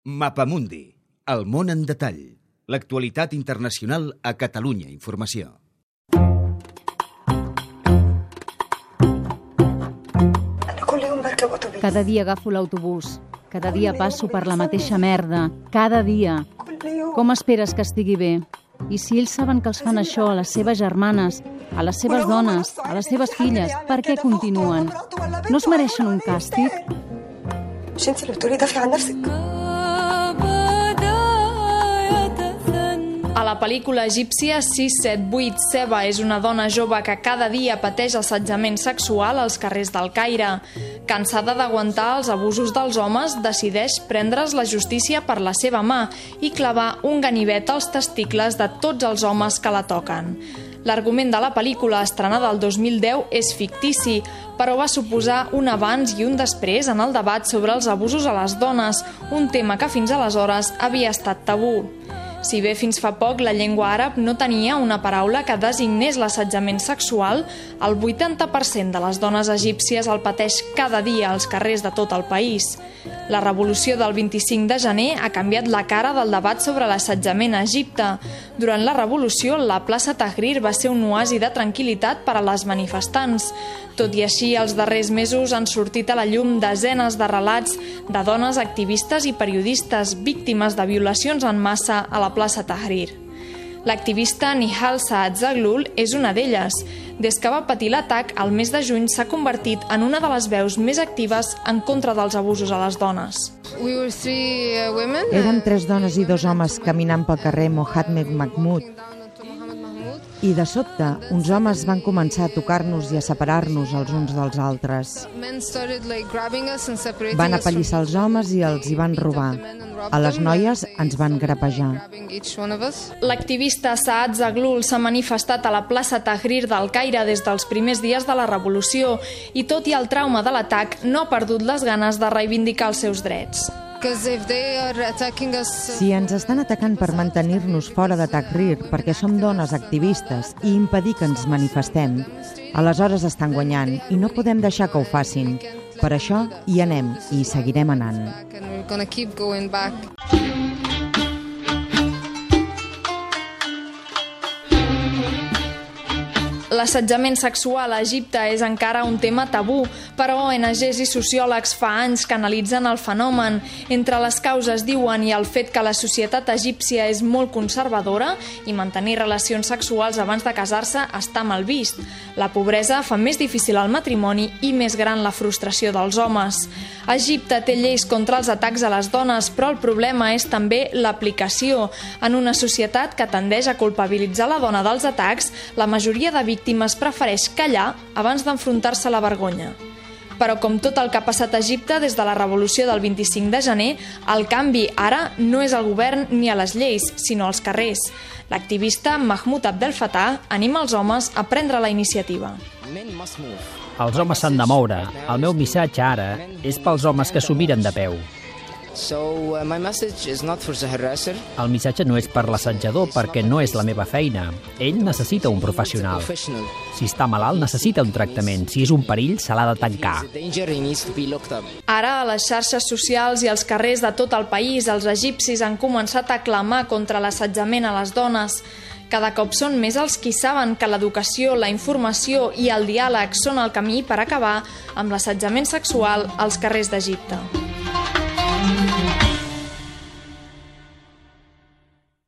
Mapamundi, el món en detall. L'actualitat internacional a Catalunya Informació. Cada dia agafo l'autobús. Cada dia passo per la mateixa merda. Cada dia. Com esperes que estigui bé? I si ells saben que els fan això a les seves germanes, a les seves dones, a les seves filles, per què continuen? No es mereixen un càstig? A la pel·lícula egípcia 678, Seba és una dona jove que cada dia pateix assetjament sexual als carrers del Caire. Cansada d'aguantar els abusos dels homes, decideix prendre's la justícia per la seva mà i clavar un ganivet als testicles de tots els homes que la toquen. L'argument de la pel·lícula, estrenada el 2010, és fictici, però va suposar un abans i un després en el debat sobre els abusos a les dones, un tema que fins aleshores havia estat tabú. Si bé fins fa poc la llengua àrab no tenia una paraula que designés l'assetjament sexual, el 80% de les dones egípcies el pateix cada dia als carrers de tot el país. La revolució del 25 de gener ha canviat la cara del debat sobre l'assetjament a Egipte. Durant la revolució, la plaça Tahrir va ser un oasi de tranquil·litat per a les manifestants. Tot i així, els darrers mesos han sortit a la llum desenes de relats de dones activistes i periodistes víctimes de violacions en massa a la plaça Tahrir. L'activista Nihal Saad Zaghloul és una d'elles. Des que va patir l'atac, al mes de juny s'ha convertit en una de les veus més actives en contra dels abusos a les dones. Érem 3 dones i 2 homes caminant pel carrer Mohammed Mahmoud i de sobte uns homes van començar a tocar-nos i a separar-nos els uns dels altres. Van apallissar els homes i els hi van robar. A les noies ens van grapejar. L'activista Saad Zaghloul s'ha manifestat a la plaça Tahrir del Caire des dels primers dies de la revolució i, tot i el trauma de l'atac, no ha perdut les ganes de reivindicar els seus drets. Si ens estan atacant per mantenir-nos fora de Tahrir perquè som dones activistes i impedir que ens manifestem, aleshores estan guanyant i no podem deixar que ho facin. Per això hi anem i hi seguirem anant. L'assetjament sexual a Egipte és encara un tema tabú, però ONGs i sociòlegs fa anys que analitzen el fenomen. Entre les causes diuen i el fet que la societat egípcia és molt conservadora i mantenir relacions sexuals abans de casar-se està mal vist. La pobresa fa més difícil el matrimoni i més gran la frustració dels homes. Egipte té lleis contra els atacs a les dones, però el problema és també l'aplicació. En una societat que tendeix a culpabilitzar la dona dels atacs, la majoria de víctimes prefereix callar abans d'enfrontar-se a la vergonya. Però com tot el que ha passat a Egipte des de la revolució del 25 de gener, el canvi ara no és al govern ni a les lleis, sinó als carrers. L'activista Mahmoud Abdel Fattah anima els homes a prendre la iniciativa. Els homes s'han de moure. El meu missatge ara és pels homes que s'ho miren de peu. El missatge no és per l'assetjador perquè no és la meva feina. Ell necessita un professional. Si està malalt, necessita un tractament. Si és un perill, se l'ha de tancar. Ara, a les xarxes socials i als carrers de tot el país, els egipcis han començat a clamar contra l'assetjament a les dones. Cada cop són més els qui saben que l'educació, la informació i el diàleg són el camí per acabar amb l'assetjament sexual als carrers d'Egipte.